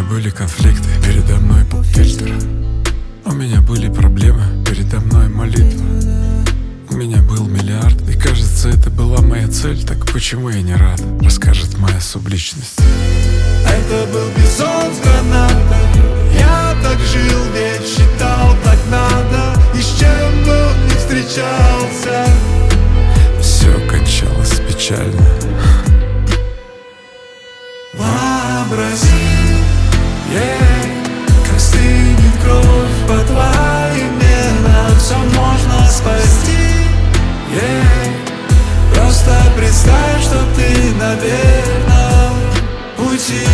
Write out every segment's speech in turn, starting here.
были конфликты, передо мной поп-фильтр. У меня были проблемы, передо мной молитва. У меня был миллиард, и кажется, это была моя цель. Так почему я не рад, расскажет моя субличность. Это был бизон с гранатой. Я так жил, ведь считал, так надо. И с чем бы он не встречался, все кончалось печально. Вообрази, как стынет кровь по твоим венам. Все можно спасти, просто представь, что ты на верном пути.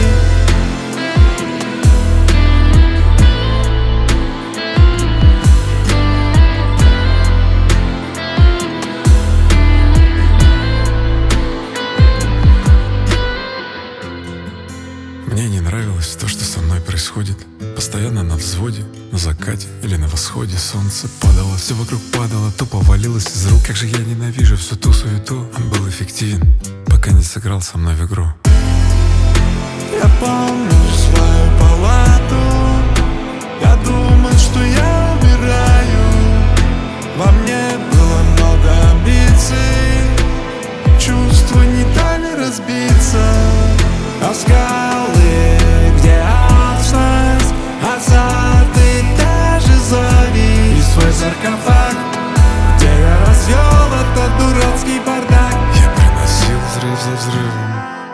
Мне не нравилось то, что со мной происходит. Постоянно на взводе, на закате или на восходе. Солнце падало, все вокруг падало, тупо валилось из рук. Как же я ненавижу всю ту суету. Он был эффективен, пока не сыграл со мной в игру. Я помню свою палату. Я думал, что я умираю. Во мне было много амбиций. Чувства не дали разбиться. А скалы, где алчность, азарт и даже зависть. Свой саркофаг, где я развел этот дурацкий бардак. Я приносил взрыв за взрывом,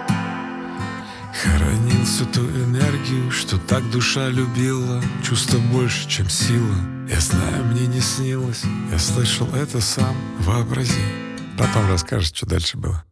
хоронил всю ту энергию, что так душа любила. Чувство больше, чем сила. Я знаю, мне не снилось, я слышал это сам. Вообрази, потом расскажешь, что дальше было.